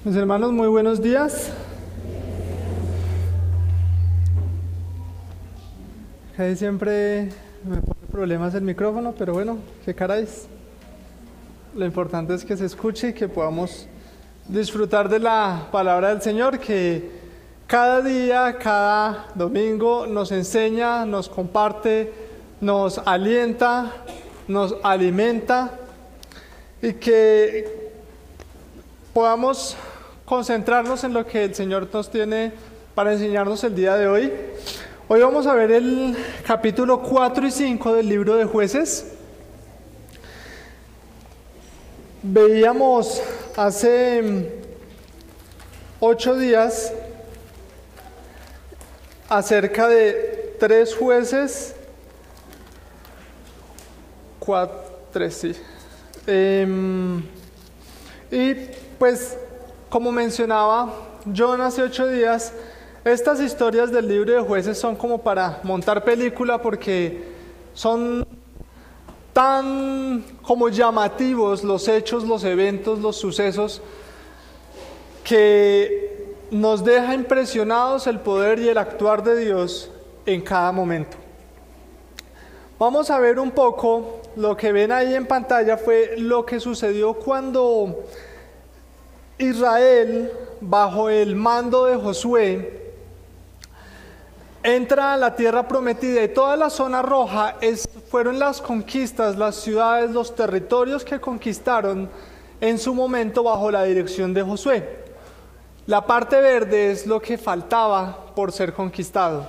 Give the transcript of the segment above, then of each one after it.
Mis hermanos, muy buenos días. Ahí siempre me pone problemas el micrófono, pero bueno, qué caráis. Lo importante es que se escuche y que podamos disfrutar de la palabra del Señor, que cada día, cada domingo nos enseña, nos comparte, nos alienta, nos alimenta, y que podamos concentrarnos en lo que el Señor nos tiene para enseñarnos el día de hoy. Hoy vamos a ver el capítulo 4 y 5 del libro de Jueces. Veíamos hace 8 días acerca de 3 jueces, 3, sí. Y pues, como mencionaba John hace 8 días, estas historias del libro de Jueces son como para montar película, porque son tan como llamativos los hechos, los eventos, los sucesos, que nos deja impresionados el poder y el actuar de Dios en cada momento. Vamos a ver un poco. Lo que ven ahí en pantalla fue lo que sucedió cuando Israel, bajo el mando de Josué, entra a la tierra prometida, y toda la zona roja fueron las conquistas, las ciudades, los territorios que conquistaron en su momento bajo la dirección de Josué. La parte verde es lo que faltaba por ser conquistado.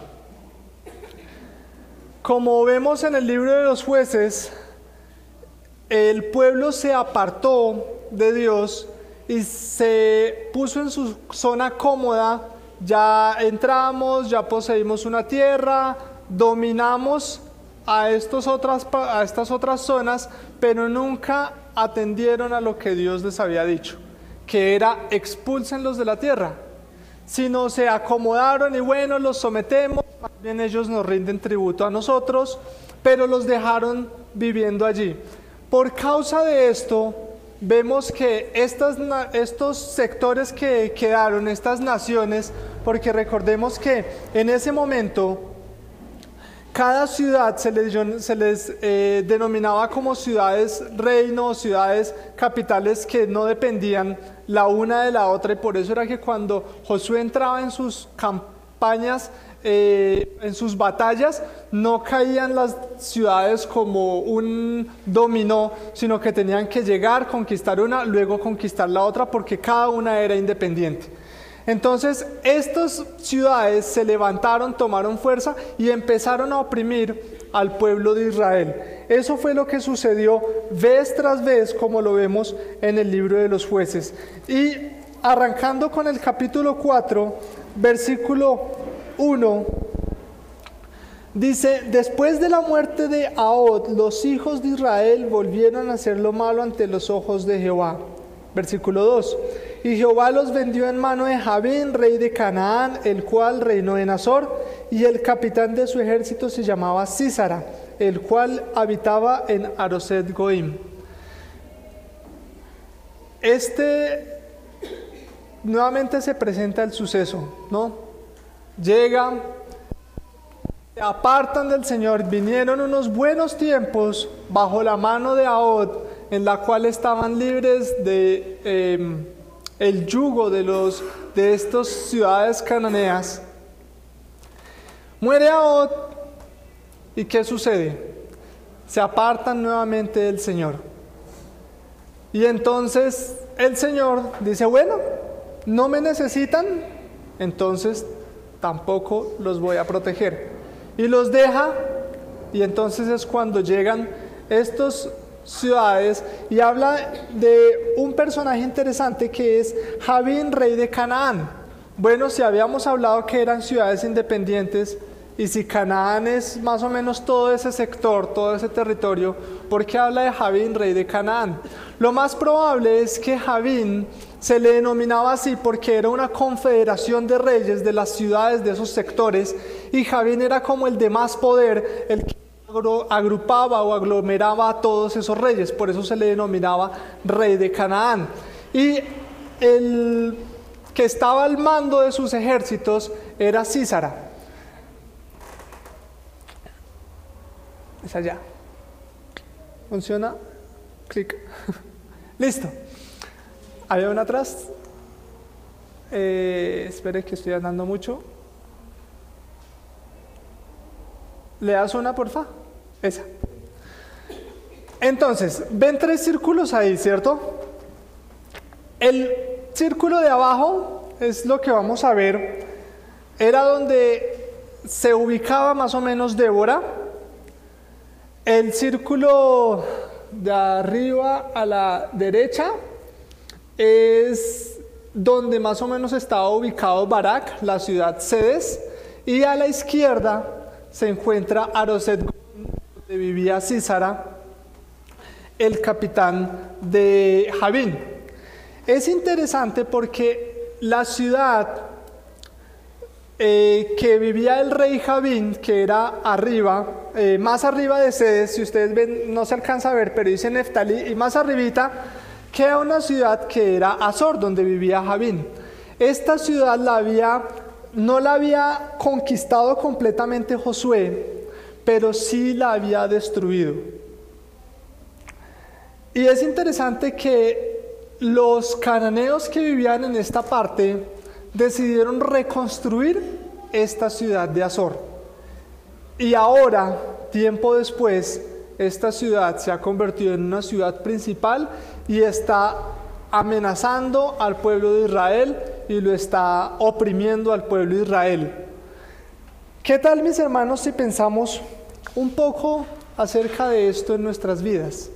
Como vemos en el libro de los Jueces, el pueblo se apartó de Dios y se puso en su zona cómoda. Ya entramos, ya poseímos una tierra, dominamos a estas otras zonas, pero nunca atendieron a lo que Dios les había dicho, que era: expúlsenlos de la tierra. Sino se acomodaron y bueno, los sometemos, también ellos nos rinden tributo a nosotros, pero los dejaron viviendo allí. Por causa de esto, vemos que estos sectores que quedaron, estas naciones, porque recordemos que en ese momento cada ciudad se les denominaba como ciudades reino, ciudades capitales que no dependían la una de la otra, y por eso era que cuando Josué entraba en sus campañas, en sus batallas, no caían las ciudades como un dominó, sino que tenían que llegar, conquistar una, luego conquistar la otra, porque cada una era independiente. Entonces estas ciudades se levantaron, tomaron fuerza y empezaron a oprimir al pueblo de Israel. Eso fue lo que sucedió vez tras vez, como lo vemos en el libro de los Jueces. Y arrancando con el capítulo 4, versículo 1, dice: después de la muerte de Ahod, los hijos de Israel volvieron a hacer lo malo ante los ojos de Jehová. Versículo 2: y Jehová los vendió en mano de Jabín, rey de Canaán, el cual reinó en Azor, y el capitán de su ejército se llamaba Sísara, el cual habitaba en Aroset Goim. Nuevamente se presenta el suceso, ¿no? Llegan, se apartan del Señor, vinieron unos buenos tiempos bajo la mano de Ahod, en la cual estaban libres de el yugo de estas ciudades cananeas. Muere Ahod, ¿y qué sucede? Se apartan nuevamente del Señor. Y entonces el Señor dice: bueno, no me necesitan, entonces tampoco los voy a proteger. Y los deja, y entonces es cuando llegan estos ciudades, y habla de un personaje interesante que es Jabín, rey de Canaán. Bueno, si habíamos hablado que eran ciudades independientes, y si Canaán es más o menos todo ese sector, todo ese territorio, ¿por qué habla de Jabín, rey de Canaán? Lo más probable es que Jabín se le denominaba así porque era una confederación de reyes de las ciudades de esos sectores, y Jabín era como el de más poder, el que agrupaba o aglomeraba a todos esos reyes. Por eso se le denominaba rey de Canaán. Y el que estaba al mando de sus ejércitos era Sísara. Es allá. ¿Funciona? Clic. Listo. Había una atrás. Espere que estoy andando mucho. ¿Le das una, porfa? Esa. Entonces, ven 3 círculos ahí, ¿cierto? El círculo de abajo es lo que vamos a ver. Era donde se ubicaba más o menos Débora. El círculo de arriba a la derecha es donde más o menos estaba ubicado Barak, la ciudad Cedes, y a la izquierda se encuentra Aroset, donde vivía Sísara, el capitán de Javín. Es interesante porque la ciudad que vivía el rey Javín, que era arriba, más arriba de Cedes, si ustedes ven, no se alcanza a ver, pero dice Neftalí, y más arribita queda una ciudad que era Azor, donde vivía Javín. Esta ciudad no la había conquistado completamente Josué, pero sí la había destruido. Y es interesante que los cananeos que vivían en esta parte decidieron reconstruir esta ciudad de Azor. Y ahora, tiempo después, esta ciudad se ha convertido en una ciudad principal y está amenazando al pueblo de Israel y lo está oprimiendo al pueblo de Israel. ¿Qué tal, mis hermanos, si pensamos un poco acerca de esto en nuestras vidas?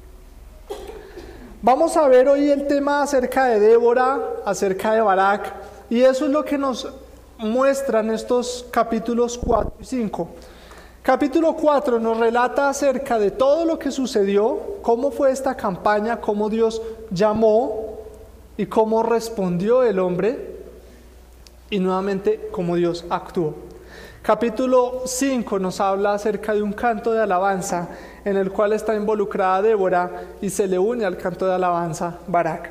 Vamos a ver hoy el tema acerca de Débora, acerca de Barak, y eso es lo que nos muestran estos capítulos 4 y 5. Capítulo 4 nos relata acerca de todo lo que sucedió, cómo fue esta campaña, cómo Dios llamó y cómo respondió el hombre, y nuevamente cómo Dios actuó. Capítulo 5 nos habla acerca de un canto de alabanza en el cual está involucrada Débora y se le une al canto de alabanza Barak.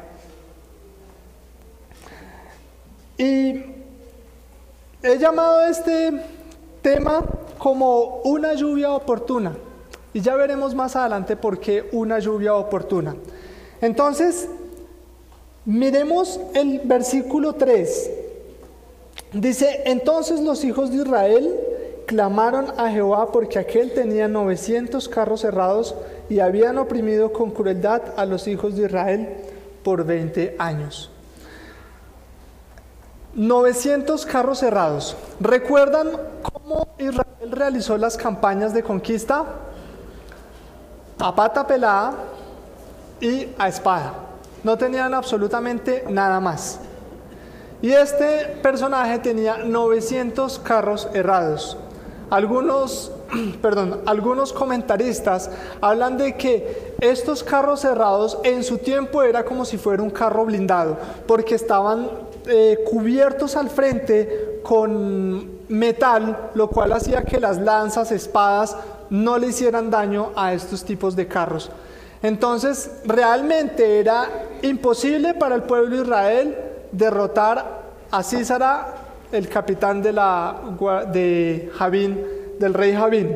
Y he llamado este tema como una lluvia oportuna, y ya veremos más adelante por qué una lluvia oportuna. Entonces, miremos el versículo 3. Dice: entonces los hijos de Israel clamaron a Jehová porque aquel tenía 900 carros cerrados y habían oprimido con crueldad a los hijos de Israel por 20 años. 900 carros cerrados. ¿Recuerdan cómo Israel realizó las campañas de conquista? A pata pelada y a espada. No tenían absolutamente nada más. Y este personaje tenía 900 carros herrados. Algunos comentaristas hablan de que estos carros herrados en su tiempo era como si fuera un carro blindado, porque estaban cubiertos al frente con metal, lo cual hacía que las lanzas, espadas no le hicieran daño a estos tipos de carros. Entonces, realmente era imposible para el pueblo de Israel derrotar a Sísara, el capitán de Javín, del rey Javín.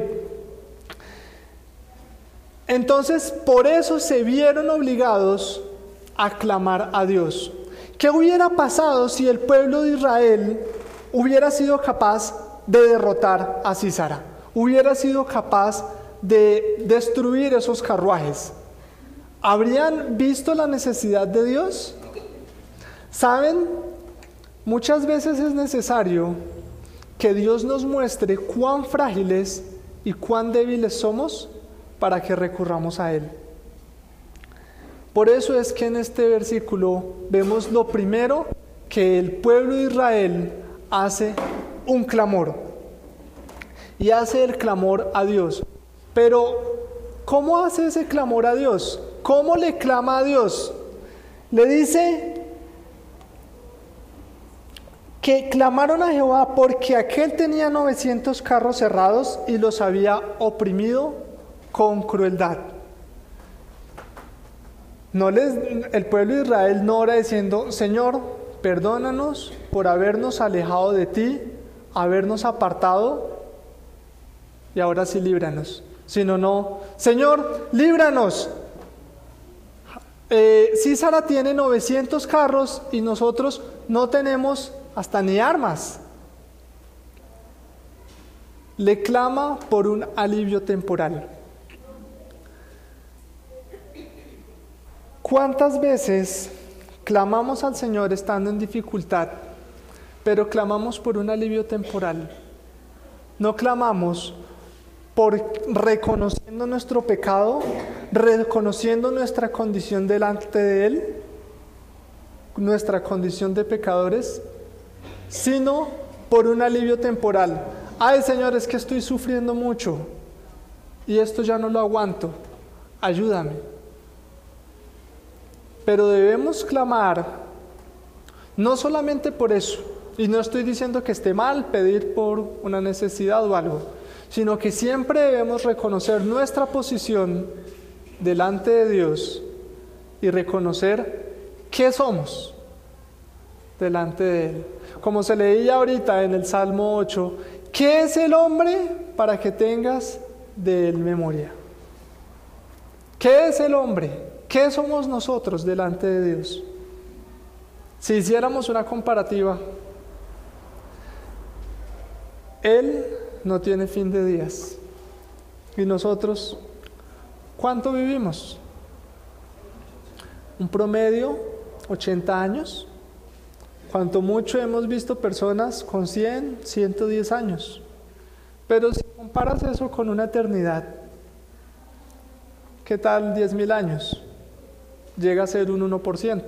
Entonces, por eso se vieron obligados a clamar a Dios. ¿Qué hubiera pasado si el pueblo de Israel hubiera sido capaz de derrotar a Sísara? Hubiera sido capaz de destruir esos carruajes. ¿Habrían visto la necesidad de Dios? ¿Saben? Muchas veces es necesario que Dios nos muestre cuán frágiles y cuán débiles somos para que recurramos a Él. Por eso es que en este versículo vemos lo primero, que el pueblo de Israel hace un clamor. Y hace el clamor a Dios. Pero, ¿cómo hace ese clamor a Dios? ¿Cómo le clama a Dios? Le dice que clamaron a Jehová porque aquel tenía 900 carros cerrados y los había oprimido con crueldad. El pueblo de Israel no ora diciendo, Señor, perdónanos por habernos alejado de ti, habernos apartado, y ahora sí líbranos. Sino no, Señor, líbranos. Císara tiene 900 carros y nosotros no tenemos hasta ni armas. Le clama por un alivio temporal. ¿Cuántas veces clamamos al Señor estando en dificultad, pero clamamos por un alivio temporal? No clamamos por reconociendo nuestro pecado, reconociendo nuestra condición delante de Él, nuestra condición de pecadores, sino por un alivio temporal. Ay, Señor, es que estoy sufriendo mucho y esto ya no lo aguanto, ayúdame. Pero debemos clamar no solamente por eso, y no estoy diciendo que esté mal pedir por una necesidad o algo, sino que siempre debemos reconocer nuestra posición delante de Dios y reconocer qué somos delante de Él. Como se leía ahorita en el Salmo 8, ¿qué es el hombre para que tengas de él memoria? ¿Qué es el hombre? ¿Qué somos nosotros delante de Dios? Si hiciéramos una comparativa, Él no tiene fin de días. ¿Y nosotros cuánto vivimos? Un promedio, 80 años. Cuanto mucho hemos visto personas con 100, 110 años. Pero si comparas eso con una eternidad, ¿qué tal 10.000 años? Llega a ser un 1%.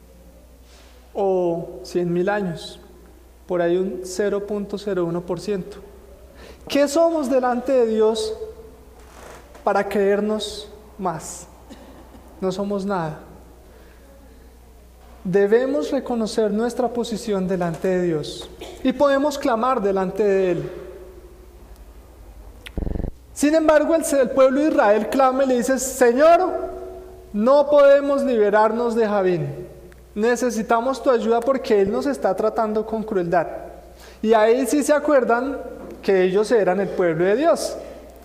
O 100.000 años, por ahí un 0.01%. ¿Qué somos delante de Dios para creernos más? No somos nada. Debemos reconocer nuestra posición delante de Dios y podemos clamar delante de Él. Sin embargo, el pueblo de Israel clama y le dice, Señor, no podemos liberarnos de Javín. Necesitamos tu ayuda porque él nos está tratando con crueldad. Y ahí sí se acuerdan que ellos eran el pueblo de Dios.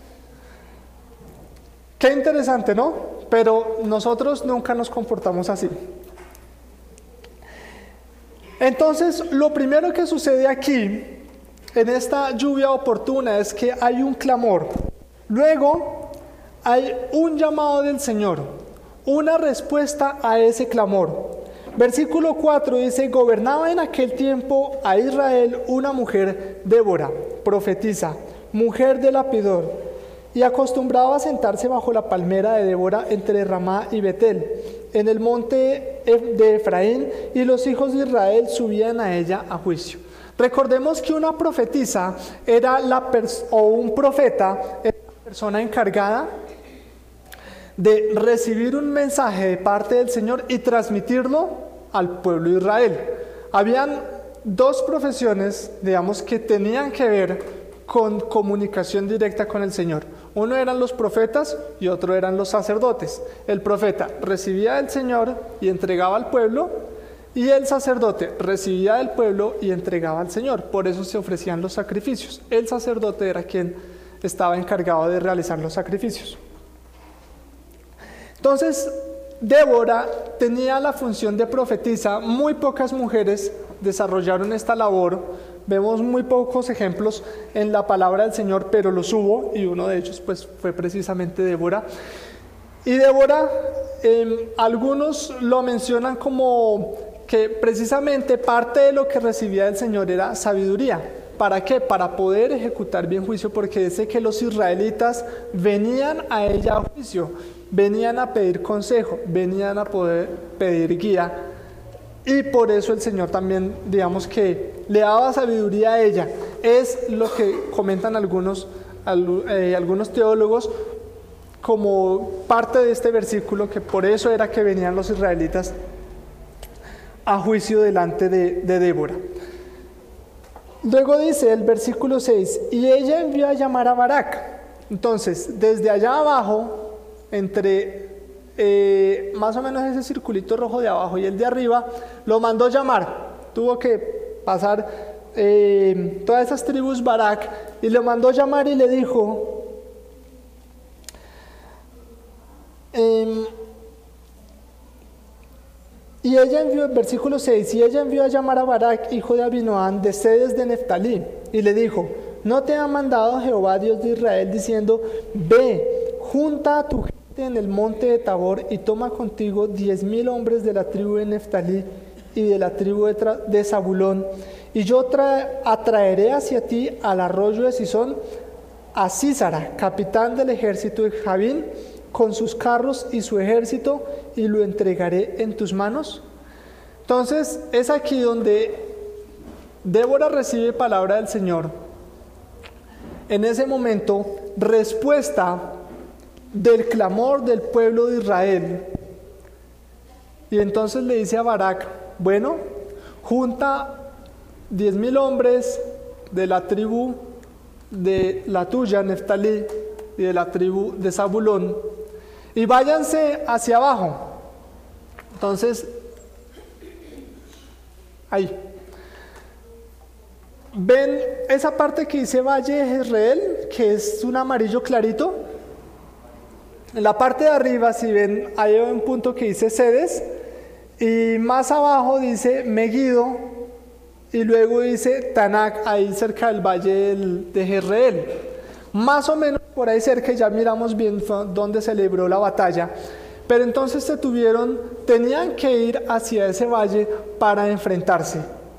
Qué interesante, ¿no? Pero nosotros nunca nos comportamos así. Entonces, lo primero que sucede aquí, en esta lluvia oportuna, es que hay un clamor. Luego, hay un llamado del Señor, una respuesta a ese clamor. Versículo 4 dice, gobernaba en aquel tiempo a Israel una mujer, Débora, profetisa, mujer de Lapidor, y acostumbraba a sentarse bajo la palmera de Débora entre Ramá y Betel, en el monte de Efraín, y los hijos de Israel subían a ella a juicio. Recordemos que una profetisa era un profeta era la persona encargada de recibir un mensaje de parte del Señor y transmitirlo al pueblo de Israel. Habían dos profesiones, digamos, que tenían que ver con comunicación directa con el Señor. Uno eran los profetas y otro eran los sacerdotes. El profeta recibía del Señor y entregaba al pueblo, y el sacerdote recibía del pueblo y entregaba al Señor. Por eso se ofrecían los sacrificios. El sacerdote era quien estaba encargado de realizar los sacrificios. Entonces, Débora tenía la función de profetisa. Muy pocas mujeres desarrollaron esta labor. Vemos muy pocos ejemplos en la palabra del Señor, pero los hubo, y uno de ellos pues, fue precisamente Débora. Y Débora, algunos lo mencionan como que precisamente parte de lo que recibía del Señor era sabiduría. ¿Para qué? Para poder ejecutar bien juicio, porque dice que los israelitas venían a ella a juicio, venían a pedir consejo, venían a poder pedir guía, y por eso el Señor también, digamos que le daba sabiduría a ella. Es lo que comentan algunos teólogos como parte de este versículo, que por eso era que venían los israelitas a juicio delante de Débora. Luego dice el versículo 6, y ella envió a llamar a Barak. Entonces, desde allá abajo, entre más o menos ese circulito rojo de abajo y el de arriba, lo mandó llamar. Tuvo que pasar todas esas tribus Barak y lo mandó llamar y le dijo, y ella envió, versículo 6, y ella envió a llamar a Barak, hijo de Abinoam, de Cedes de Neftalí, y le dijo, ¿no te ha mandado Jehová Dios de Israel diciendo, ve, junta a tu gente en el monte de Tabor y toma contigo 10,000 hombres de la tribu de Neftalí y de la tribu de Zabulón, y yo atraeré hacia ti al arroyo de Sison a Sísara, capitán del ejército de Jabín, con sus carros y su ejército, y lo entregaré en tus manos? Entonces es aquí donde Débora recibe palabra del Señor. En ese momento, respuesta del clamor del pueblo de Israel. Y entonces le dice a Barak, bueno, junta 10,000 hombres de la tribu de la tuya, Neftalí, y de la tribu de Zabulón, y váyanse hacia abajo. Entonces, ahí. ¿Ven esa parte que dice Valle de Jezreel, que es un amarillo clarito? En la parte de arriba, si ven, hay un punto que dice Cedes, y más abajo dice Megiddo, y luego dice Tanak, ahí cerca del Valle de Jezreel. Más o menos por ahí cerca, ya miramos bien dónde se libró la batalla. Pero entonces tenían que ir hacia ese valle para enfrentarse.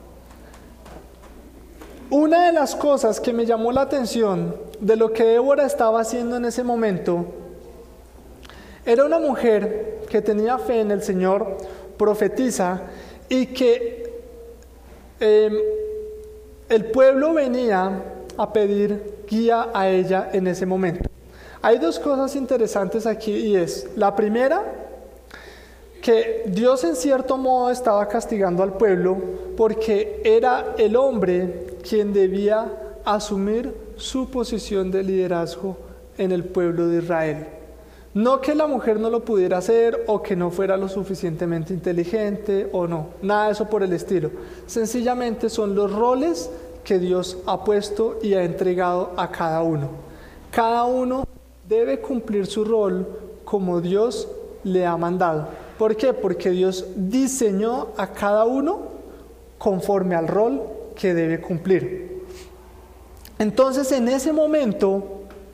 Una de las cosas que me llamó la atención de lo que Débora estaba haciendo en ese momento, era una mujer que tenía fe en el Señor, profetiza, y que el pueblo venía a pedir guía a ella en ese momento. Hay dos cosas interesantes aquí, y es, la primera, que Dios en cierto modo estaba castigando al pueblo porque era el hombre quien debía asumir su posición de liderazgo en el pueblo de Israel. No que la mujer no lo pudiera hacer o que no fuera lo suficientemente inteligente o no, nada de eso por el estilo. Sencillamente son los roles que Dios ha puesto y ha entregado a cada uno. Cada uno debe cumplir su rol como Dios le ha mandado. ¿Por qué? Porque Dios diseñó a cada uno conforme al rol que debe cumplir. Entonces, en ese momento,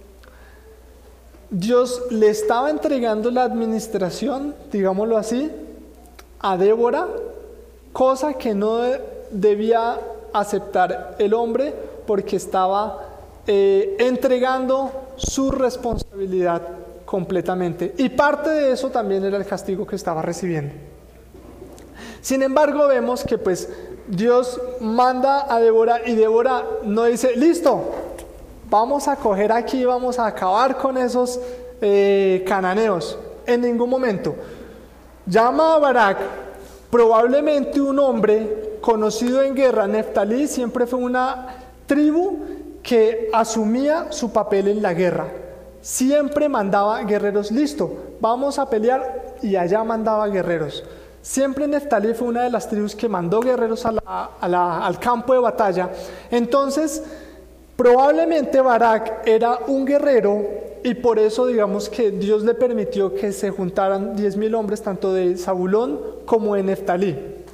Dios le estaba entregando la administración, digámoslo así, a Débora, cosa que no debía aceptar el hombre porque estaba entregando su responsabilidad completamente, y parte de eso también era el castigo que estaba recibiendo. Sin embargo, vemos que pues Dios manda a Débora, y Débora no dice, listo, vamos a coger aquí, vamos a acabar con esos cananeos. En ningún momento. Llama a Barak, probablemente un hombre conocido en guerra. Neftalí siempre fue una tribu que asumía su papel en la guerra. Siempre mandaba guerreros, listo, vamos a pelear, y allá mandaba guerreros. Siempre Neftalí fue una de las tribus que mandó guerreros al campo de batalla. Entonces, probablemente Barak era un guerrero, y por eso digamos que Dios le permitió que se juntaran 10,000 hombres, tanto de Zabulón como de Neftalí.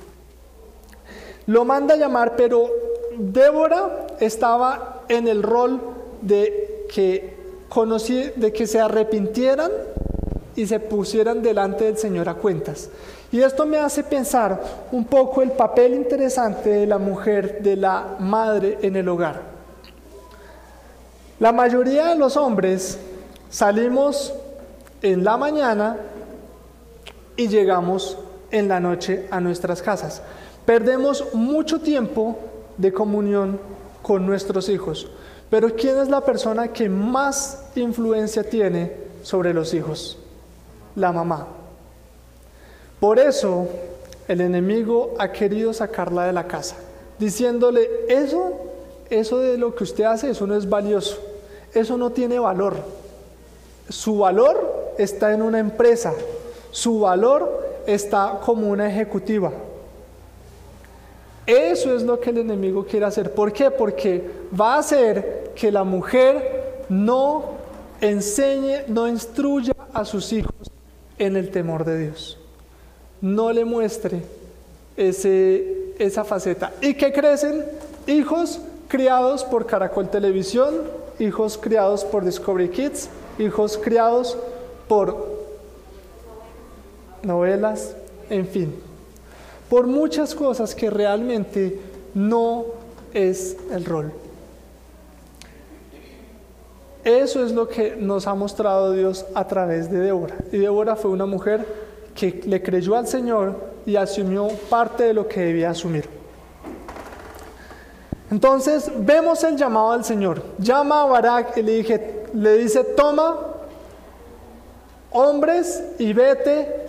Lo manda a llamar, pero Débora estaba en el rol de que se arrepintieran y se pusieran delante del Señor a cuentas. Y esto me hace pensar un poco el papel interesante de la mujer, de la madre en el hogar. La mayoría de los hombres salimos en la mañana y llegamos en la noche a nuestras casas. Perdemos mucho tiempo de comunión con nuestros hijos. Pero ¿quién es la persona que más influencia tiene sobre los hijos? La mamá. Por eso el enemigo ha querido sacarla de la casa, diciéndole, eso de lo que usted hace, eso no es valioso, eso no tiene valor. Su valor está en una empresa, Su valor está como una ejecutiva. Eso es lo que el enemigo quiere hacer. ¿Por qué? Porque va a hacer que la mujer no enseñe, no instruya a sus hijos en el temor de Dios. No le muestre esa faceta. ¿Y qué crecen? Hijos criados por Caracol Televisión, hijos criados por Discovery Kids, hijos criados por novelas, en fin, por muchas cosas que realmente no es el rol. Eso es lo que nos ha mostrado Dios a través de Débora. Y Débora fue una mujer que le creyó al Señor y asumió parte de lo que debía asumir. Entonces vemos el llamado del Señor. Llama a Barak y le dice: toma hombres y vete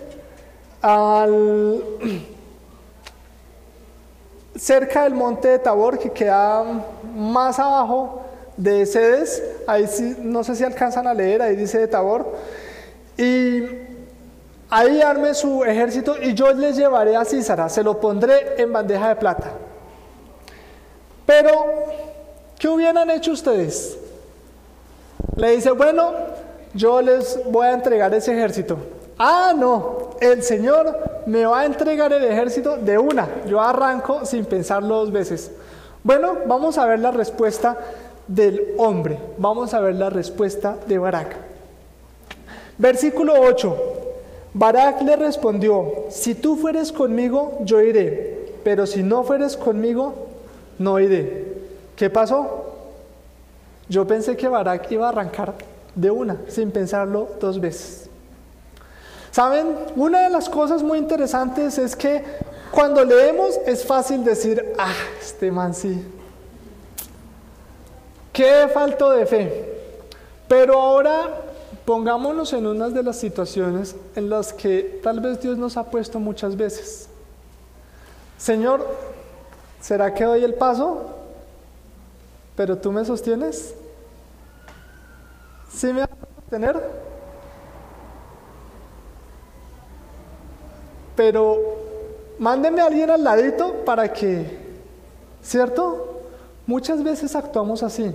cerca del monte de Tabor, que queda más abajo de Cedes. Ahí sí, no sé si alcanzan a leer, ahí dice de Tabor. Y ahí arme su ejército y yo les llevaré a Sísara, se lo pondré en bandeja de plata. Pero, ¿qué hubieran hecho ustedes? Le dice: bueno, yo les voy a entregar ese ejército. Ah, no, el Señor me va a entregar el ejército de una. Yo arranco sin pensarlo dos veces. Bueno, vamos a ver la respuesta del hombre. Vamos a ver la respuesta de Barak. Versículo 8. Barak le respondió: si tú fueres conmigo, yo iré, pero si no fueres conmigo, no iré. ¿Qué pasó? Yo pensé que Barak iba a arrancar de una, sin pensarlo dos veces. ¿Saben? Una de las cosas muy interesantes es que cuando leemos es fácil decir: ah, este man sí, qué falto de fe. Pero ahora pongámonos en unas de las situaciones en las que tal vez Dios nos ha puesto muchas veces. Señor, ¿será que doy el paso? ¿Pero tú me sostienes? ¿Sí me vas a sostener? Pero mándeme a alguien al ladito para que, ¿cierto? Muchas veces actuamos así.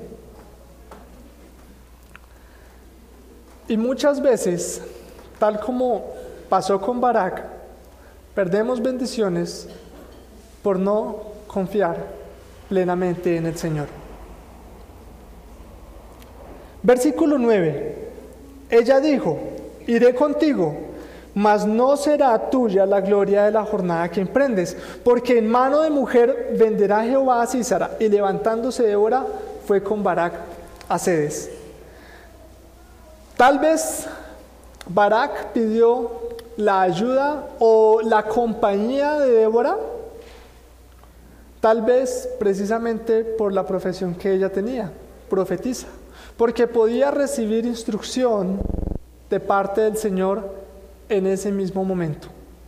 Y muchas veces, tal como pasó con Barak, perdemos bendiciones por no confiar plenamente en el Señor. Versículo 9. Ella dijo: iré contigo, mas no será tuya la gloria de la jornada que emprendes, porque en mano de mujer venderá Jehová a Sísara. Y levantándose Débora, fue con Barak a Cedes. Tal vez Barak pidió la ayuda o la compañía de Débora, tal vez precisamente por la profesión que ella tenía, profetisa, porque podía recibir instrucción de parte del Señor en ese mismo momento.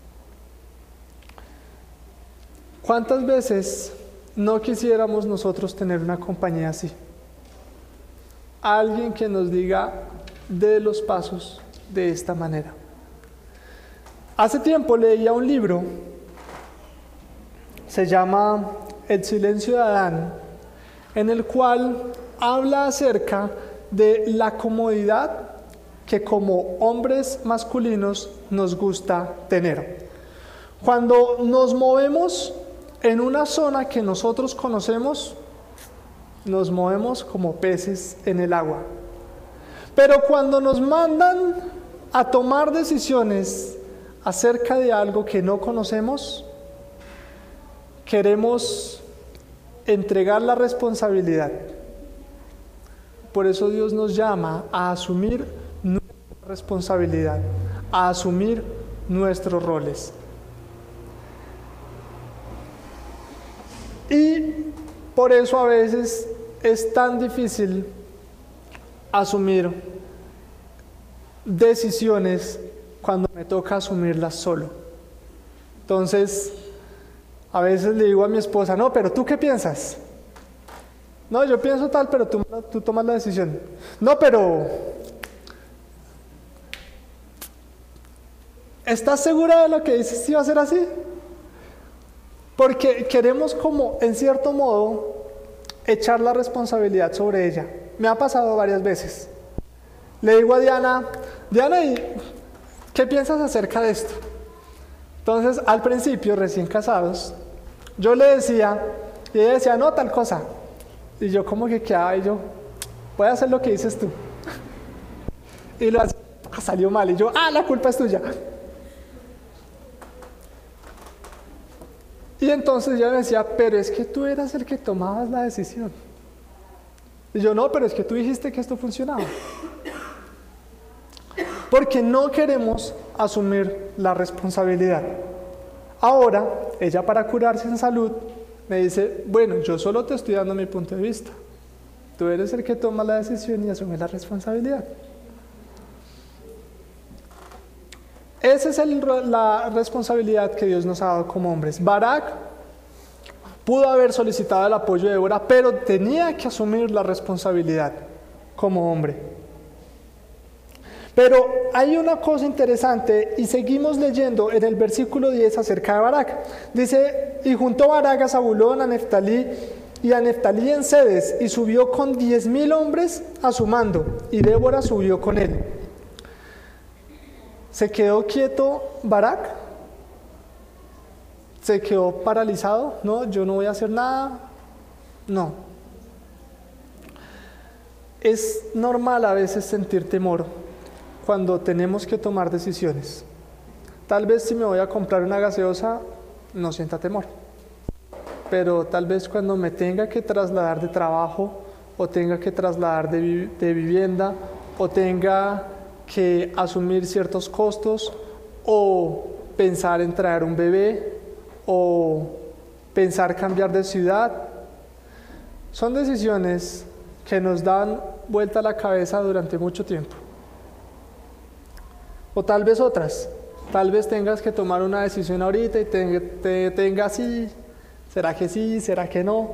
¿Cuántas veces no quisiéramos nosotros tener una compañía así? Alguien que nos diga: de los pasos de esta manera. Hace tiempo leía un libro, se llama El silencio de Adán, en el cual habla acerca de la comodidad que como hombres masculinos nos gusta tener. Cuando nos movemos en una zona que nosotros conocemos, nos movemos como peces en el agua. Pero cuando nos mandan a tomar decisiones acerca de algo que no conocemos, queremos entregar la responsabilidad. Por eso Dios nos llama a asumir nuestra responsabilidad, a asumir nuestros roles. Y por eso a veces es tan difícil asumir decisiones cuando me toca asumirlas solo. Entonces, a veces le digo a mi esposa: no, pero ¿tú qué piensas? No, yo pienso tal, pero tú tomas la decisión. No, pero ¿Estás segura de lo que dices si va a ser así? Porque queremos como, en cierto modo, echar la responsabilidad sobre ella. Me ha pasado varias veces. Le digo a Diana, ¿y qué piensas acerca de esto? Entonces, al principio, recién casados, yo le decía, y ella decía, no, tal cosa. Y yo como que quedaba, y yo, voy a hacer lo que dices tú. Y lo hacía, salió mal, y yo, la culpa es tuya. Y entonces ella me decía, pero es que tú eras el que tomabas la decisión. Y yo, no, pero es que tú dijiste que esto funcionaba. Porque no queremos asumir la responsabilidad. Ahora, ella para curarse en salud, me dice, bueno, yo solo te estoy dando mi punto de vista. Tú eres el que toma la decisión y asume la responsabilidad. Esa es la responsabilidad que Dios nos ha dado como hombres. Barak pudo haber solicitado el apoyo de Débora, pero tenía que asumir la responsabilidad como hombre. Pero hay una cosa interesante y seguimos leyendo en el versículo 10 acerca de Barak. Dice, y juntó Barak a Zabulón, a Neftalí y a Neftalí en Cedes, y subió con 10,000 hombres a su mando, y Débora subió con él. ¿Se quedó quieto Barak? ¿Se quedó paralizado? No, yo no voy a hacer nada. No. Es normal a veces sentir temor cuando tenemos que tomar decisiones. Tal vez si me voy a comprar una gaseosa, no sienta temor. Pero tal vez cuando me tenga que trasladar de trabajo, o tenga que trasladar de vivienda, o tenga que asumir ciertos costos, o pensar en traer un bebé, o pensar cambiar de ciudad, son decisiones que nos dan vuelta a la cabeza durante mucho tiempo. O tal vez otras, tal vez tengas que tomar una decisión ahorita y te tenga así, ¿será que sí? ¿Será que no?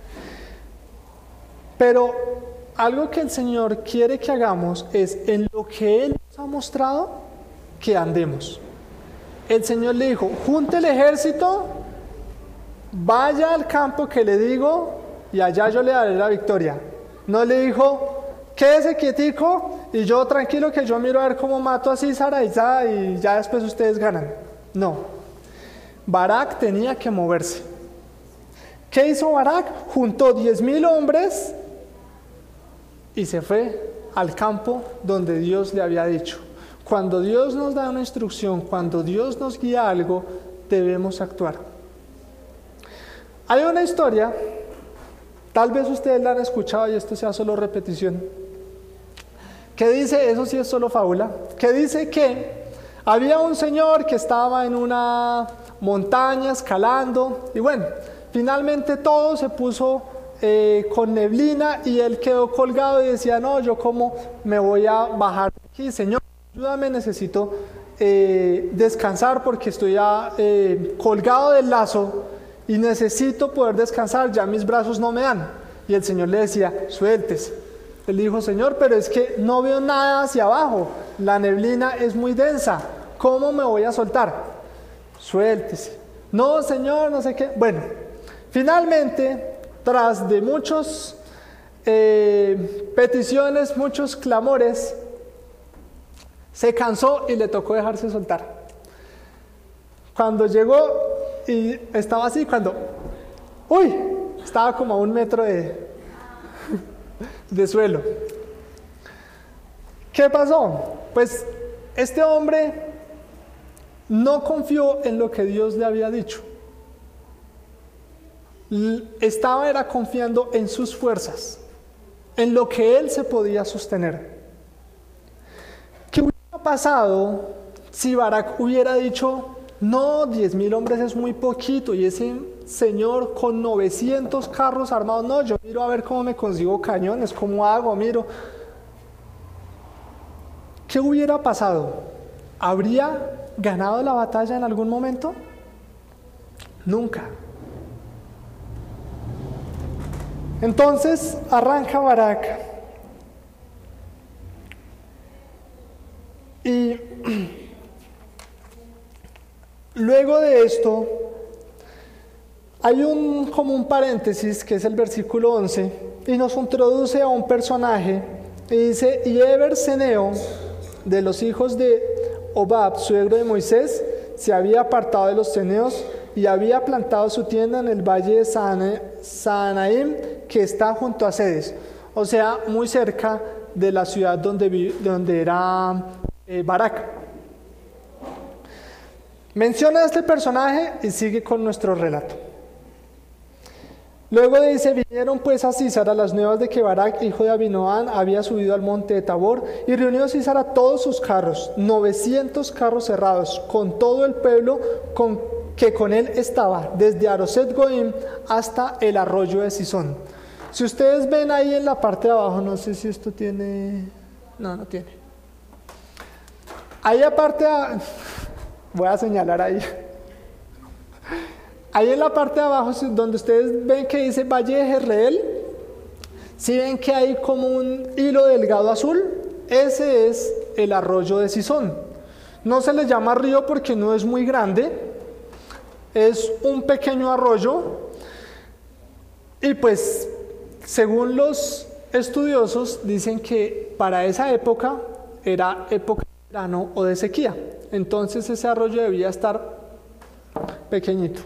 Pero algo que el Señor quiere que hagamos es en lo que Él nos ha mostrado, que andemos. El Señor le dijo, junte el ejército, vaya al campo que le digo y allá yo le daré la victoria. No le dijo, quédese quietico y yo tranquilo que yo miro a ver cómo mato a Císara y ya después ustedes ganan. No. Barak tenía que moverse. ¿Qué hizo Barak? Juntó 10,000 hombres y se fue al campo donde Dios le había dicho. Cuando Dios nos da una instrucción, cuando Dios nos guía algo, debemos actuar. Hay una historia, tal vez ustedes la han escuchado y esto sea solo repetición, que dice, eso sí es solo fábula, que dice que había un señor que estaba en una montaña escalando y bueno, finalmente todo se puso con neblina y él quedó colgado y decía, no, yo cómo me voy a bajar aquí, Señor, ayúdame, necesito descansar porque estoy colgado del lazo y necesito poder descansar, ya mis brazos no me dan. Y el Señor le decía, suéltese. Él dijo, Señor, pero es que no veo nada hacia abajo, la neblina es muy densa, ¿cómo me voy a soltar? Suéltese. No, Señor, no sé qué. Bueno, finalmente, tras de muchas peticiones, muchos clamores, se cansó y le tocó dejarse soltar. Cuando llegó y estaba así, estaba como a 1 metro de suelo. ¿Qué pasó? Pues este hombre no confió en lo que Dios le había dicho. Era confiando en sus fuerzas, en lo que él se podía sostener. ¿Qué hubiera pasado si Barak hubiera dicho, no, 10,000 hombres es muy poquito y ese señor con 900 carros armados, no, yo miro a ver cómo me consigo cañones, cómo hago, miro? ¿Qué hubiera pasado? ¿Habría ganado la batalla en algún momento? Nunca. Entonces arranca Barak y luego de esto, hay como un paréntesis que es el versículo 11 y nos introduce a un personaje y dice: y Eber Ceneo, de los hijos de Obab, suegro de Moisés, se había apartado de los ceneos y había plantado su tienda en el valle de Saanaim, que está junto a Cedes, o sea, muy cerca de la ciudad donde era Barak. Menciona a este personaje y sigue con nuestro relato. Luego dice: vinieron pues a Císara las nuevas de que Barak, hijo de Abinoam, había subido al monte de Tabor, y reunió Císara todos sus carros, 900 carros cerrados, con todo el pueblo que con él estaba, desde Aroset Goim hasta el arroyo de Sison. Si ustedes ven ahí en la parte de abajo, no sé si esto tiene... No tiene. Ahí aparte, voy a señalar ahí. Ahí en la parte de abajo, donde ustedes ven que dice Valle de Jezreel, si ven que hay como un hilo delgado azul, ese es el arroyo de Sison. No se le llama río porque no es muy grande, es un pequeño arroyo, y pues según los estudiosos dicen que para esa época era época de verano o de sequía, entonces ese arroyo debía estar pequeñito.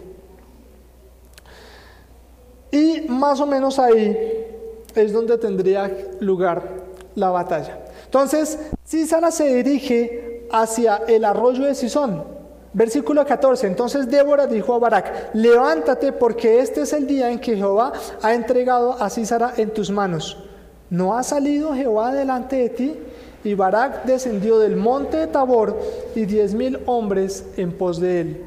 Y más o menos ahí es donde tendría lugar la batalla. Entonces, Císara se dirige hacia el arroyo de Sison. Versículo 14. Entonces Débora dijo a Barak: levántate, porque este es el día en que Jehová ha entregado a Císara en tus manos. ¿No ha salido Jehová delante de ti? Y Barak descendió del monte de Tabor y 10,000 hombres en pos de él.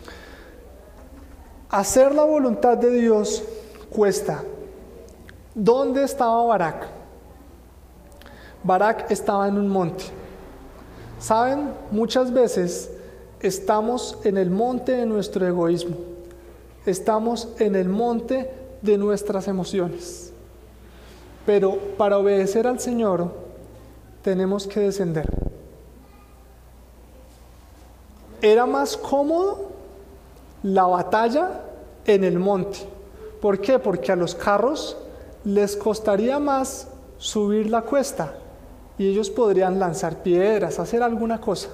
Hacer la voluntad de Dios cuesta. ¿Dónde estaba Barak? Barak estaba en un monte. ¿Saben? Muchas veces estamos en el monte de nuestro egoísmo. Estamos en el monte de nuestras emociones. Pero para obedecer al Señor tenemos que descender. Era más cómodo la batalla en el monte. ¿Por qué? Porque a los carros les costaría más subir la cuesta y ellos podrían lanzar piedras, hacer alguna cosa.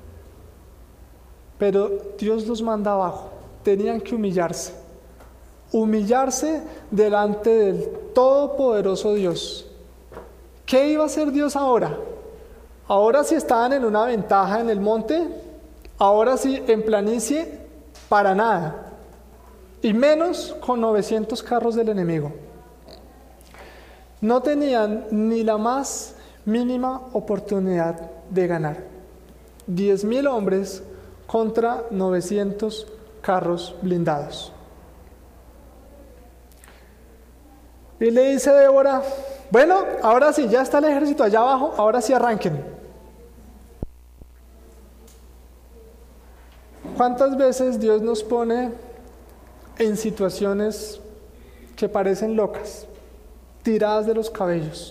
Pero Dios los manda abajo. Tenían que humillarse delante del todopoderoso Dios. ¿Qué iba a hacer Dios ahora? Ahora si estaban en una ventaja en el monte, ahora sí en planicie, para nada. Y menos con 900 carros del enemigo. No tenían ni la más mínima oportunidad de ganar. 10,000 hombres contra 900 carros blindados. Y le dice Débora: bueno, ahora sí, ya está el ejército allá abajo, ahora sí arranquen. ¿Cuántas veces Dios nos pone en situaciones que parecen locas, tiradas de los cabellos,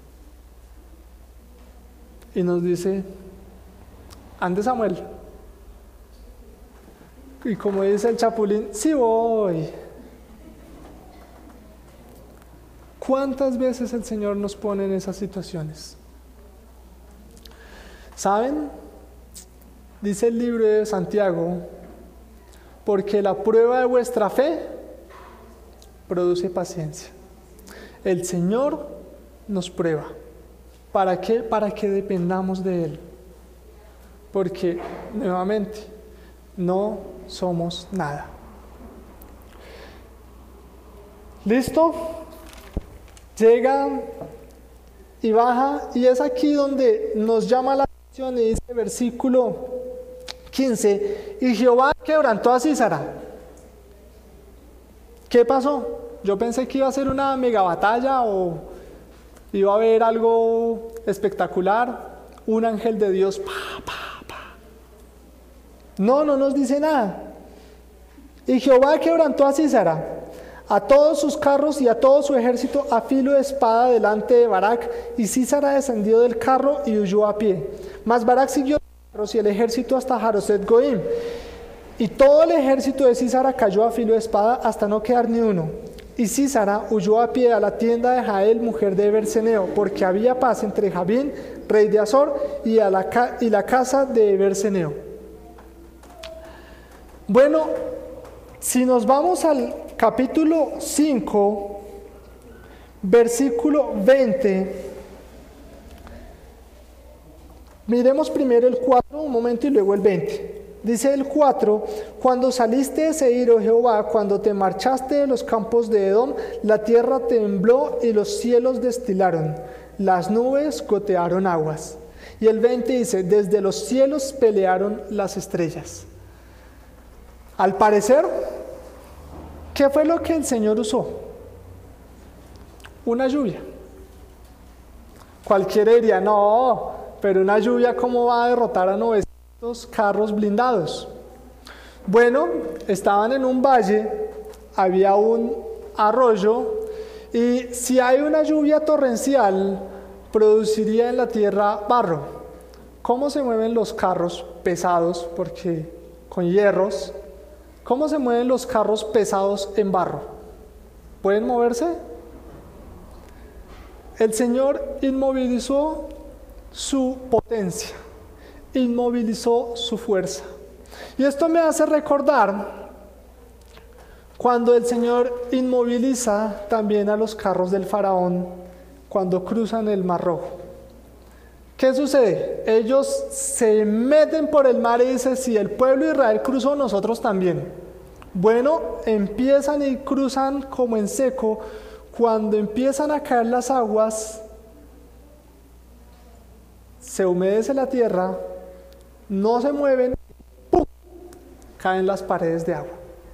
y nos dice: ande Samuel? Y como dice el Chapulín, sí voy. ¿Cuántas veces el Señor nos pone en esas situaciones? ¿Saben? Dice el libro de Santiago: porque la prueba de vuestra fe produce paciencia. El Señor nos prueba. ¿Para qué? Para que dependamos de Él. Porque, nuevamente, no somos nada. ¿Listo? Llega y baja, y es aquí donde nos llama la atención y dice versículo 15: y Jehová quebrantó a Císara. ¿Qué pasó? Yo pensé que iba a ser una mega batalla o iba a haber algo espectacular, un ángel de Dios. No nos dice nada. Y Jehová quebrantó a Císara, a todos sus carros y a todo su ejército a filo de espada delante de Barak, y Císara descendió del carro y huyó a pie. Mas Barak siguió los carros y el ejército hasta Jaroset Goim. Y todo el ejército de Sísara cayó a filo de espada hasta no quedar ni uno. Y Sísara huyó a pie a la tienda de Jael, mujer de Berseneo, porque había paz entre Jabín, rey de Azor, y la casa de Berseneo. Bueno, si nos vamos al capítulo 5, versículo 20, miremos primero el 4 un momento y luego el 20. Dice el 4, cuando saliste de Seir, oh Jehová, cuando te marchaste de los campos de Edom, la tierra tembló y los cielos destilaron, las nubes gotearon aguas. Y el 20 dice, desde los cielos pelearon las estrellas. Al parecer, ¿qué fue lo que el Señor usó? Una lluvia. Cualquiera diría, no, pero una lluvia, ¿cómo va a derrotar a 900 carros blindados? Bueno, estaban en un valle, había un arroyo, y si hay una lluvia torrencial, produciría en la tierra barro. ¿Cómo se mueven los carros pesados? Porque con hierros. ¿Cómo se mueven los carros pesados en barro? ¿Pueden moverse? El Señor inmovilizó su potencia, inmovilizó su fuerza. Y esto me hace recordar cuando el Señor inmoviliza también a los carros del faraón cuando cruzan el Mar Rojo. ¿Qué sucede? Ellos se meten por el mar y dicen, si el pueblo de Israel cruzó, nosotros también. Bueno, empiezan y cruzan como en seco. Cuando empiezan a caer las aguas, se humedece la tierra, no se mueven, ¡pum!, caen las paredes de agua.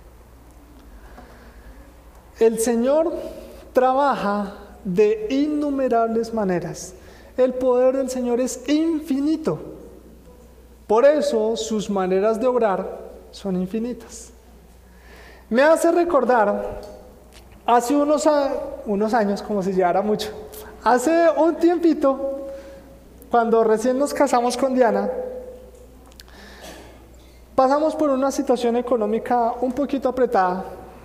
El Señor trabaja de innumerables maneras. El poder del Señor es infinito. Por eso sus maneras de obrar son infinitas. Me hace recordar, hace unos años, como si llevara mucho, hace un tiempito, cuando recién nos casamos con Diana, pasamos por una situación económica un poquito apretada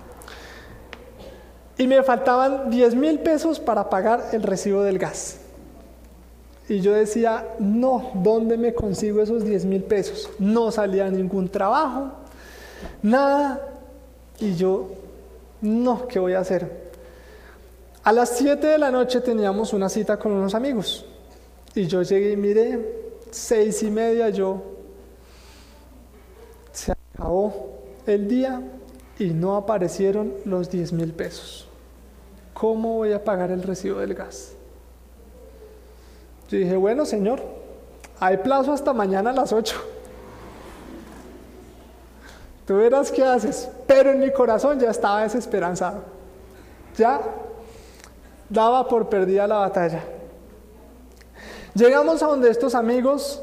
y me faltaban 10,000 pesos para pagar el recibo del gas. Y yo decía, no, ¿dónde me consigo esos 10,000 pesos? No salía ningún trabajo, nada. Y yo, no, ¿qué voy a hacer? A las 7 de la noche teníamos una cita con unos amigos. Y yo llegué y miré, 6:30, se acabó el día y no aparecieron los 10,000 pesos. ¿Cómo voy a pagar el recibo del gas? Yo dije, bueno, Señor, hay plazo hasta mañana a las 8. Tú verás qué haces. Pero en mi corazón ya estaba desesperanzado. Ya daba por perdida la batalla. Llegamos a donde estos amigos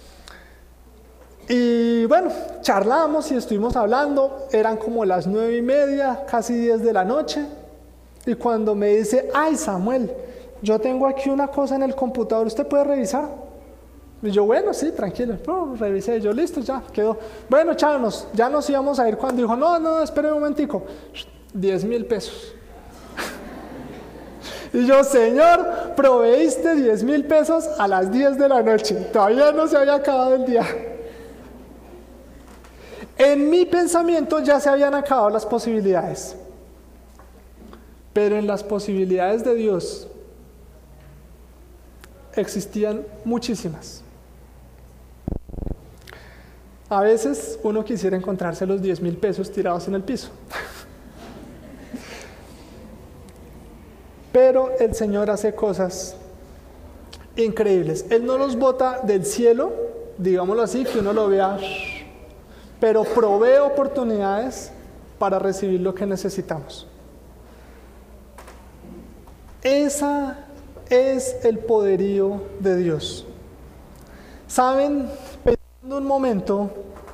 y bueno, charlamos y estuvimos hablando. Eran como las 9:30, casi 10 de la noche. Y cuando me dice, ay, Samuel, yo tengo aquí una cosa en el computador, ¿usted puede revisar? Y yo, bueno, sí, tranquilo. Revisé, yo, listo, ya quedó. Bueno, chávanos, ya nos íbamos a ir. Cuando dijo, no, espere un momentico, 10,000 pesos. Y yo, Señor, proveíste 10,000 pesos a las 10 de la noche. Todavía no se había acabado el día. En mi pensamiento ya se habían acabado las posibilidades. Pero en las posibilidades de Dios existían muchísimas. A veces uno quisiera encontrarse los 10,000 pesos tirados en el piso. Pero el Señor hace cosas increíbles. Él no los bota del cielo, digámoslo así, que uno lo vea, pero provee oportunidades para recibir lo que necesitamos. Esa es el poderío de Dios. ¿Saben? Pensando un momento,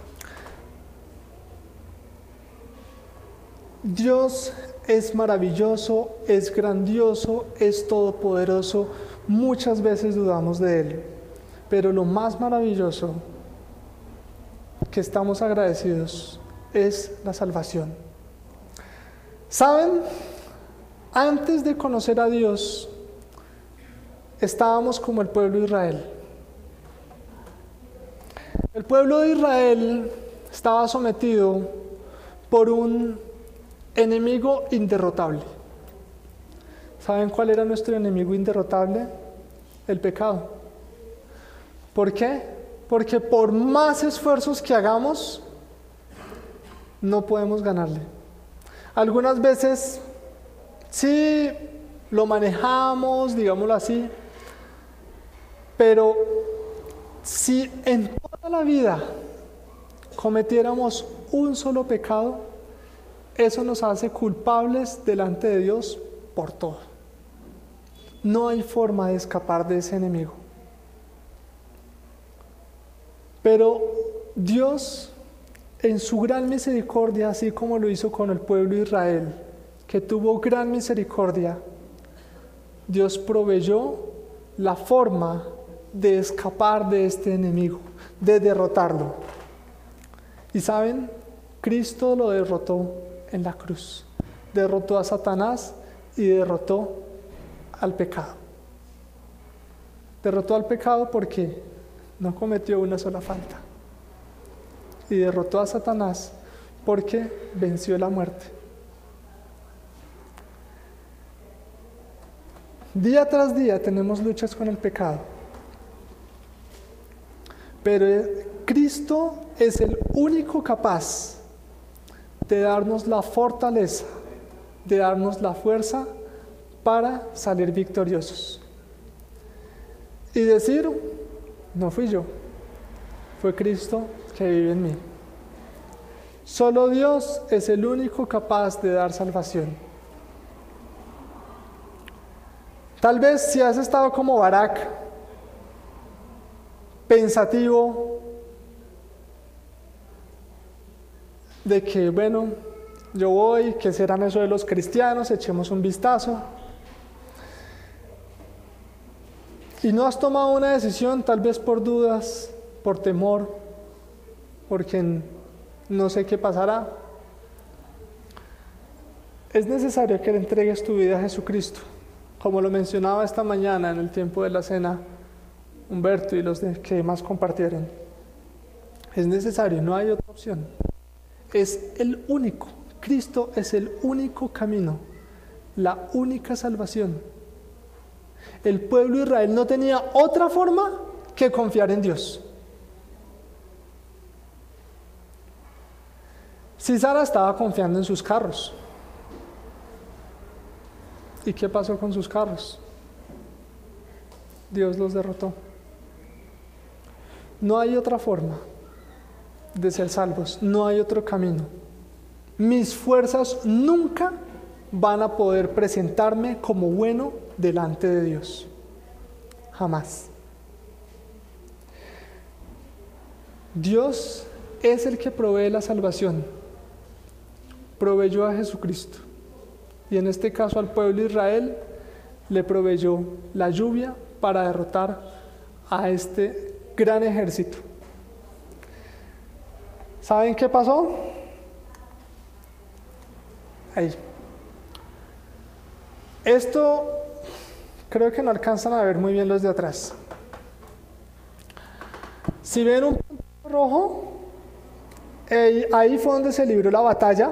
Dios es maravilloso, es grandioso, es todopoderoso. Muchas veces dudamos de Él, pero lo más maravilloso, que estamos agradecidos, es la salvación. ¿Saben? Antes de conocer a Dios, estábamos como el pueblo de Israel. El pueblo de Israel estaba sometido por un enemigo inderrotable. ¿Saben cuál era nuestro enemigo inderrotable? El pecado. ¿Por qué? Porque por más esfuerzos que hagamos, no podemos ganarle. Algunas veces sí lo manejamos, digámoslo así, pero si en toda la vida cometiéramos un solo pecado, eso nos hace culpables delante de Dios por todo. No hay forma de escapar de ese enemigo. Pero Dios, en su gran misericordia, así como lo hizo con el pueblo de Israel, que tuvo gran misericordia, Dios proveyó la forma de escapar de este enemigo, de derrotarlo. Y saben, Cristo lo derrotó en la cruz. Derrotó a Satanás y derrotó al pecado. Derrotó al pecado porque no cometió una sola falta. Y derrotó a Satanás porque venció la muerte. Día tras día tenemos luchas con el pecado. Pero Cristo es el único capaz de darnos la fortaleza, de darnos la fuerza para salir victoriosos. Y decir, no fui yo, fue Cristo que vive en mí. Solo Dios es el único capaz de dar salvación. Tal vez si has estado como Barak, pensativo, de que, bueno, yo voy, ¿qué serán eso de los cristianos? Echemos un vistazo. Y no has tomado una decisión, tal vez por dudas, por temor, porque no sé qué pasará. Es necesario que le entregues tu vida a Jesucristo, como lo mencionaba esta mañana en el tiempo de la cena Humberto y los que más compartieron. Es necesario, no hay otra opción. Es el único, Cristo es el único camino, la única salvación. El pueblo de Israel no tenía otra forma que confiar en Dios. Sisara estaba confiando en sus carros. ¿Y qué pasó con sus carros? Dios los derrotó. No hay otra forma de ser salvos, no hay otro camino. Mis fuerzas nunca van a poder presentarme como bueno delante de Dios. Jamás. Dios es el que provee la salvación. Proveyó a Jesucristo. Y en este caso al pueblo de Israel le proveyó la lluvia para derrotar a este gran ejército. ¿Saben qué pasó? Ahí. Esto creo que no alcanzan a ver muy bien los de atrás. Si ven un punto rojo, ahí fue donde se libró la batalla.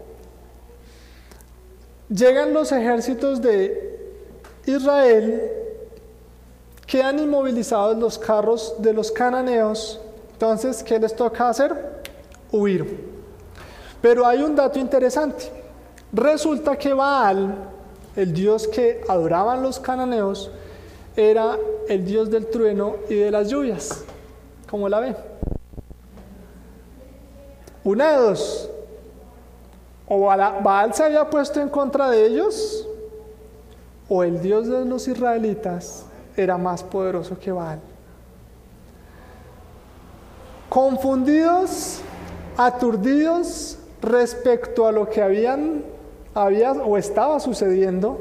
Llegan los ejércitos de Israel, quedan inmovilizados los carros de los cananeos. Entonces, ¿qué les toca hacer? Huir. Pero hay un dato interesante. Resulta que Baal, el dios que adoraban los cananeos, era el dios del trueno y de las lluvias. ¿Cómo la ve? Una de dos. O Baal se había puesto en contra de ellos, o el Dios de los israelitas era más poderoso que Baal. Confundidos, aturdidos respecto a lo que había o estaba sucediendo,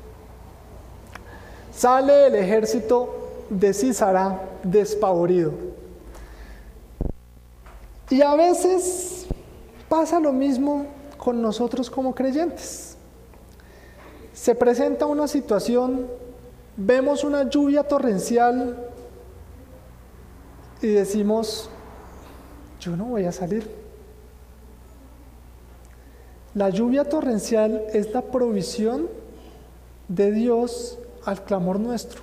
sale el ejército de Sisara despavorido. Y a veces Pasa lo mismo con nosotros como creyentes. Se presenta una situación, vemos una lluvia torrencial y decimos, yo no voy a salir. La lluvia torrencial es la provisión de Dios al clamor nuestro.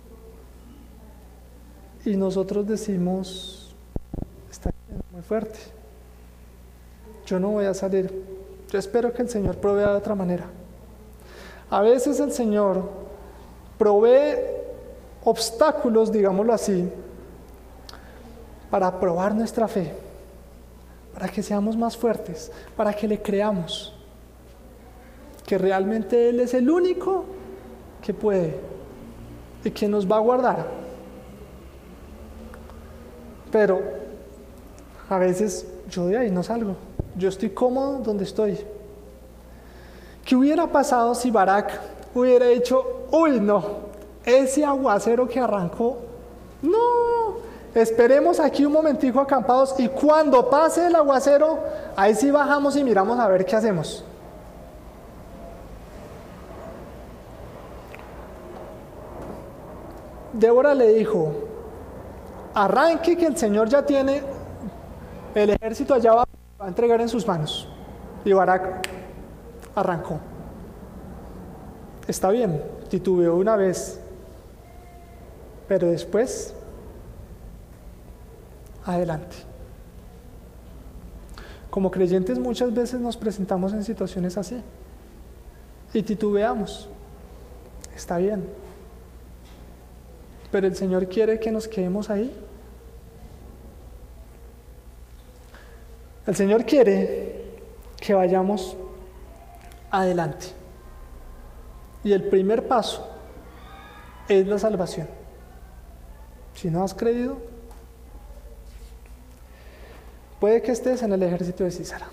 Y nosotros decimos, está muy fuerte, yo no voy a salir, yo espero que el Señor provea de otra manera. A veces el Señor provee obstáculos, digámoslo así, para probar nuestra fe, para que seamos más fuertes, para que le creamos que realmente Él es el único que puede y que nos va a guardar. Pero a veces yo de ahí no salgo, yo estoy cómodo donde estoy. ¿Qué hubiera pasado si Barak hubiera dicho, uy no, ese aguacero que arrancó, no, esperemos aquí un momentico acampados y cuando pase el aguacero, ahí sí bajamos y miramos a ver qué hacemos? Débora le dijo, arranque que el Señor ya tiene el ejército allá va a entregar en sus manos. Y Barak arrancó. Está bien, titubeó una vez, pero después, adelante. Como creyentes muchas veces nos presentamos en situaciones así y titubeamos. Está bien, pero el Señor quiere que nos quedemos ahí. El Señor quiere que vayamos adelante. Y el primer paso es la salvación. Si no has creído, puede que estés en el ejército de Sísara.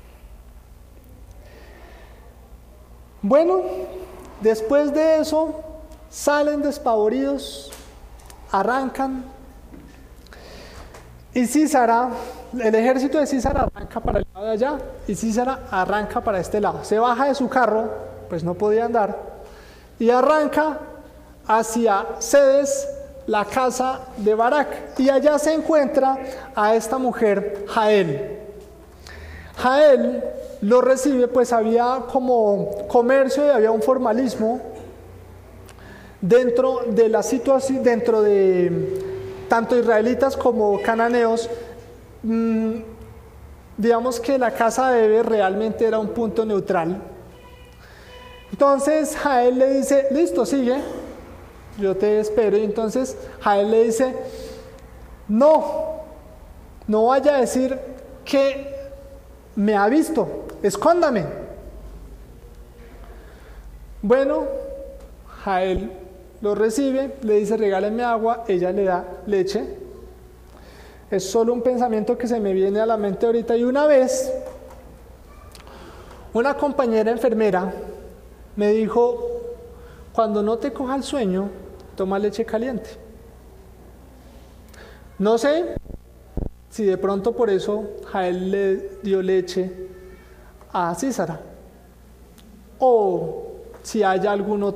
Bueno, después de eso, salen despavoridos, arrancan, y Sísara, el ejército de Sísara arranca para el lado de allá, y Sísara arranca para este lado. Se baja de su carro, pues no podía andar, y arranca hacia Cedes, la casa de Barak, y allá se encuentra a esta mujer, Jael. Jael lo recibe, pues había como comercio y había un formalismo dentro de la situación, dentro de tanto israelitas como cananeos. Digamos que la casa de Eber realmente era un punto neutral. Entonces Jael le dice, listo, sigue, yo te espero. Y entonces Jael le dice, no vaya a decir que me ha visto, escóndame. Bueno, Jael lo recibe, le dice, regáleme agua, ella le da leche. Es solo un pensamiento que se me viene a la mente ahorita. Y una vez, una compañera enfermera me dijo, cuando no te coja el sueño, toma leche caliente. No sé si de pronto por eso Jael le dio leche a Sísara, o si haya alguna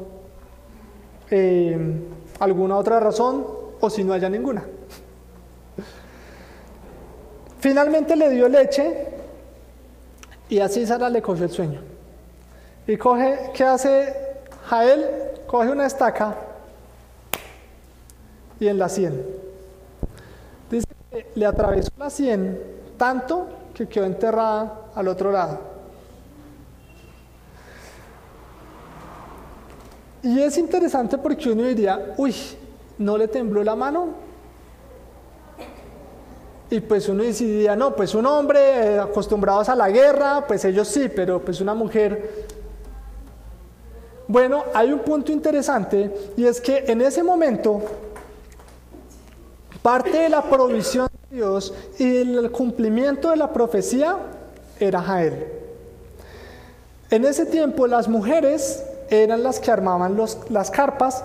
otra razón, o si no haya ninguna. Finalmente le dio leche y a Sísara le cogió el sueño. Y ¿qué hace Jael? Coge una estaca y en la sien. Dice que le atravesó la sien tanto que quedó enterrada al otro lado. Y es interesante porque uno diría, uy, ¿no le tembló la mano? Y pues uno decidiría, no, pues un hombre acostumbrados a la guerra, pues ellos sí, pero pues una mujer. Bueno, hay un punto interesante, y es que en ese momento, parte de la provisión de Dios y el cumplimiento de la profecía era Jael. En ese tiempo las mujeres eran las que armaban las carpas,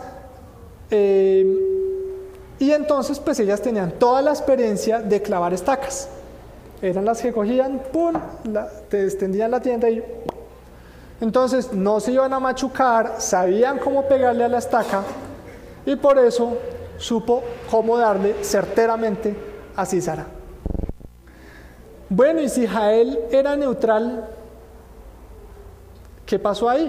y entonces pues ellas tenían toda la experiencia de clavar estacas. Eran las que cogían, ¡pum!, te extendían la tienda y... Entonces no se iban a machucar, sabían cómo pegarle a la estaca y por eso supo cómo darle certeramente a Sísara. Bueno, y si Jael era neutral, ¿qué pasó ahí?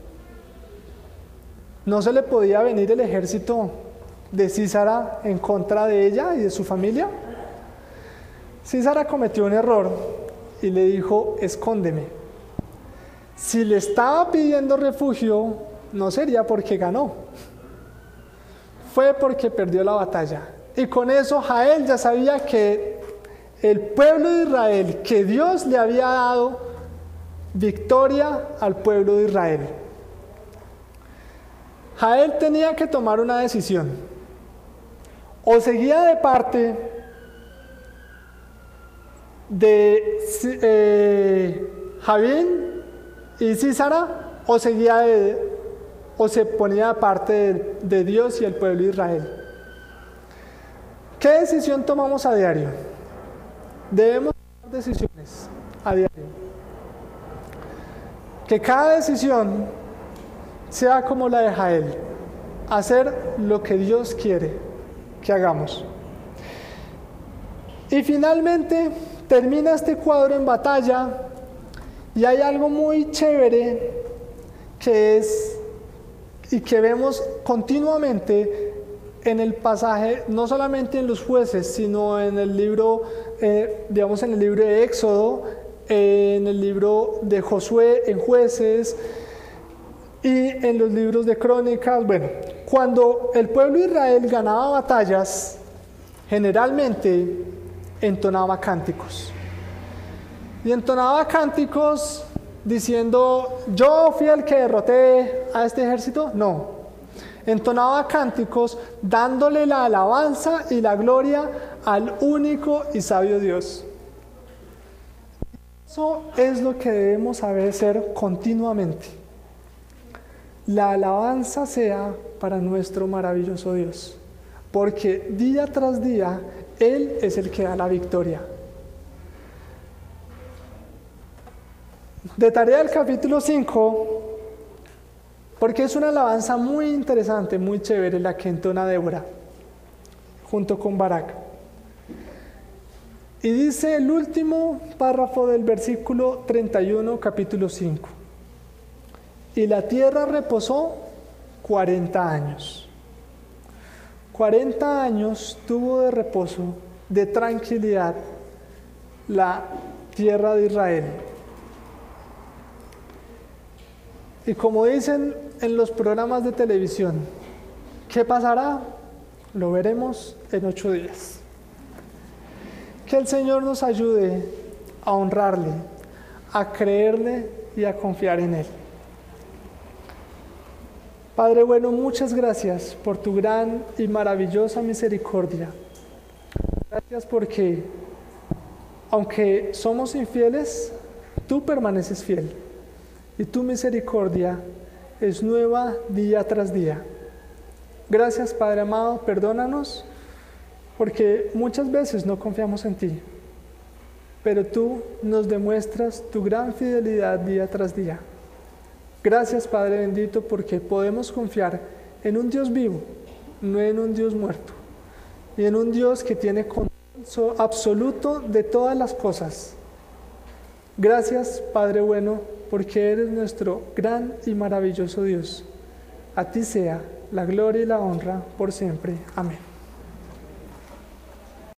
¿No se le podía venir el ejército de Sísara en contra de ella y de su familia? Sísara cometió un error y le dijo: escóndeme. Si le estaba pidiendo refugio, no sería porque ganó, fue porque perdió la batalla. Y con eso Jael ya sabía que el pueblo de Israel, que Dios le había dado victoria al pueblo de Israel. Jael tenía que tomar una decisión: o seguía de parte de Javín y Sísara, o se ponía de parte de Dios y el pueblo de Israel. ¿Qué decisión tomamos a diario? Debemos tomar decisiones a diario. Que cada decisión sea como la de Jael: hacer lo que Dios quiere que hagamos. Y finalmente termina este cuadro en batalla. Y hay algo muy chévere que es, y que vemos continuamente en el pasaje, no solamente en los jueces, sino en el libro, digamos en el libro de Éxodo, en el libro de Josué, en Jueces, y en los libros de Crónicas. Bueno, cuando el pueblo de Israel ganaba batallas, generalmente entonaba cánticos. Y entonaba cánticos diciendo: yo fui el que derroté a este ejército. No, entonaba cánticos dándole la alabanza y la gloria al único y sabio Dios. Eso es lo que debemos saber hacer continuamente. La alabanza sea para nuestro maravilloso Dios, porque día tras día Él es el que da la victoria. De tarea del capítulo 5, porque es una alabanza muy interesante, muy chévere, la que entona Débora junto con Barak. Y dice el último párrafo del versículo 31, capítulo 5: y la tierra reposó 40 años. 40 años tuvo de reposo, de tranquilidad, la tierra de Israel. Y como dicen en los programas de televisión, ¿qué pasará? Lo veremos en 8 días. Que el Señor nos ayude a honrarle, a creerle y a confiar en Él. Padre bueno, muchas gracias por tu gran y maravillosa misericordia. Gracias porque, aunque somos infieles, tú permaneces fiel. Y tu misericordia es nueva día tras día. Gracias, Padre amado, perdónanos, porque muchas veces no confiamos en ti, pero tú nos demuestras tu gran fidelidad día tras día. Gracias, Padre bendito, porque podemos confiar en un Dios vivo, no en un Dios muerto, y en un Dios que tiene control absoluto de todas las cosas. Gracias, Padre bueno, porque eres nuestro gran y maravilloso Dios. A ti sea la gloria y la honra por siempre. Amén.